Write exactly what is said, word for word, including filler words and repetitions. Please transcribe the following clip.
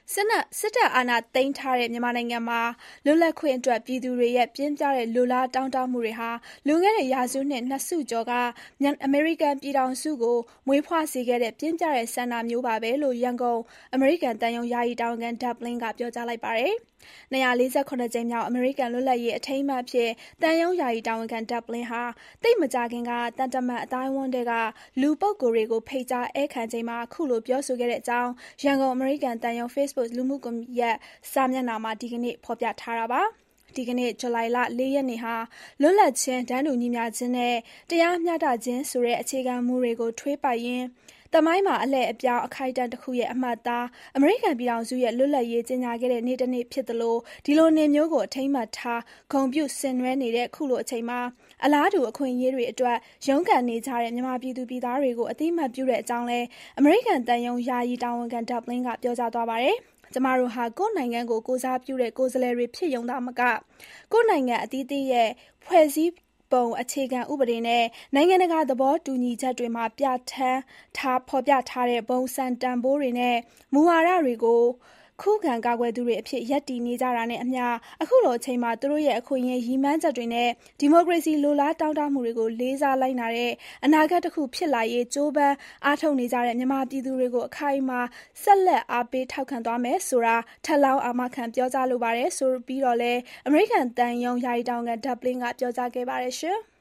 စစ်နက်စစ်တပ်အာဏာသိမ်းထားတဲ့မြန်မာနိုင်ငံမှာလွတ်လပ်ခွင့်အတွက်ပြည်သူတွေရဲ့ပြင်းပြတဲ့လိုလားတောင်းတမှုတွေဟာလွန်ခဲ့တဲ့ရာစုနှစ်နှစ်စုကျော်ကအမေရိကန်ပြည်ထောင်စုကိုမွေးဖွားစေခဲ့တဲ့ပြင်းပြတဲ့ဆန္ဒမျိုးပါပဲလို့ရန်ကုန်အမေရိကန်တန်ယုံယာယီတာဝန်ခံဒက်ဘလင်းကပြောကြားလိုက်ပါတယ်။၂၄၇ကြိမ်မြောက်အမေရိကန်လွတ်လပ်ရေးအထိမ်းအမှတ်အဖြစ်တန်ယုံယာယီတာဝန်ခံဒက်ဘလင်းဟာတိတ်မကြခင်ကတန်တမန်အတိုင်းဝန်းတွေကလူပုဂ္ဂိုလ်တွေကိုဖိတ်ကြားဧည့်ခံချိန်မှာခုလိုပြောဆိုခဲ့တဲ့အကြောင်းရန်ကုန်အမေရိကန်တန်ယုံ Facebook လူမှုကွန်ရက်စာမျက်နှာမှာဒီကနေ့ဖော်ပြထားတာပါ။ဒီကနေ့ဇူလိုင်လ၄ရက်နေ့ဟာလွတ်လပ်ခြင်းတန်းတူညီမျှခြင်းနဲ့တရားမျှတခြင်းဆိုတဲ့အခြေခံမူတွေကိုထွေးပိုက်ရင်းတမိုင်းမှာအလှည့်အပြောင်းအခိုက်အတန့်တစ်ခုရဲ့အမှတ်အသားအမေရိကန်ပြည်ထောင်စုရဲ့လွတ်လပ်ရေးကြေညာခဲ့တဲ့နေ့တစ်နေ့ဖြစ်သလိုဒီလိုနေ့မျိုးကိုအထိမ်းအမှတ်ထားဂုဏ်ပြုဆင်နွှဲနေတဲ့ခုလိုအချိန်မှာအလားတူအခွင့်အရေးတွေအတွက်ရုန်းကန်နေကြတဲ့မြန်မာပြည်သူပြည်သားတွေကိုအသိအမှတ်ပြုတဲ့အကြောင်းလဲအမေရိကန်တန်ယုံယာယီတာဝန်ခံဒက်ဘလင်းကပြောကြားသွားပါတယ်။ကျမတို့ဟာကိုယ့်နိုင်ငံကိုကိုစားပြုတဲ့ကိုယ်စားလှယ်တွေဖြစ်ရုံသာမကကိုယ့်နိုင်ငံအသီးသီးရဲ့ဖွဲ့စည်းပုံအခြေခံဥပဒေနဲ့နိုင်ငံတကာသဘောတူညီချက်တွေမှာပြဋ္ဌာန်းထားဖော်ပြထားတဲ့ဘုံစံတန်ဖိုးတွေနဲ့မူဝါဒတွေကိုခုခံကာကွယ်သူတွေအဖြစ်ရပ်တည်နေကြတာနဲ့အမျှအခုလိုအချိန်မှာသူတို့ရဲ့အခွင့်အရေးရည်မှန်းချက်တွေနဲ့ဒီမိုကရေစီလိုလားတောင်းတမှုတွေကိုလေးစားလိုက်နာတဲ့အနာဂတ်တစ်ခုဖြစ်လာရေးကြိုးပမ်းအားထုတ်နေကြတဲ့မြန်မာပြည်သူတွေကိုအခိုင်အမာဆက်လက်အားပေးထောက်ခံသွားမယ်ဆိုတာထပ်လောင်းအာမခံပြောကြားလိုပါတယ်ဆိုပြီးတော့လဲအမေရိကန်တန်ယုံယာယီတာဝန်ခံဒက်ဘလင်းကပြောကြားခဲ့ပါတယ်ရှင်။